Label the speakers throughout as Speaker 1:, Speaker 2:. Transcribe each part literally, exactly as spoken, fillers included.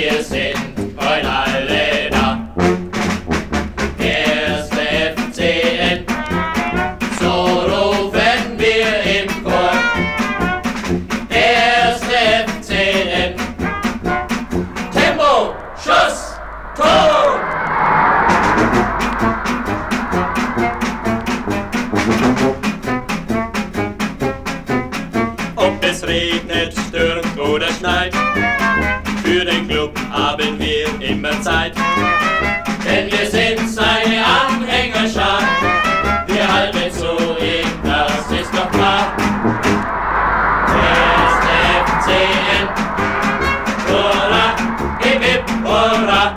Speaker 1: wir sind heute alle da. Erste F C N, so rufen wir im Chor. Erste F C N, Tempo, Schuss, Tor! Ob es regnet, stürmt oder schneit, für den Club haben wir immer Zeit. Denn wir sind seine Anhängerschar, wir halten zu ihm, das ist doch klar. Erste F C N, hurra, hip hip hurra.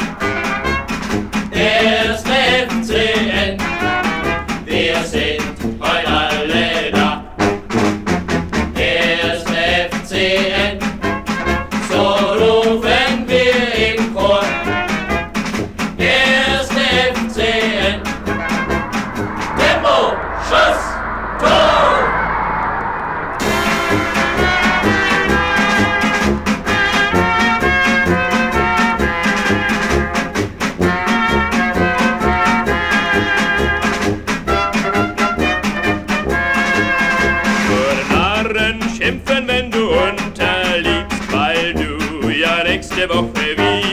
Speaker 1: Erste F C N, wir sind heute alle da. Erste F C N, so rufen wir im Chor. Erste F C N, Tempo, Schuss, Tor! Nur Narren schimpfen, wenn du unterliegst, weil du ja nächste Woche wieder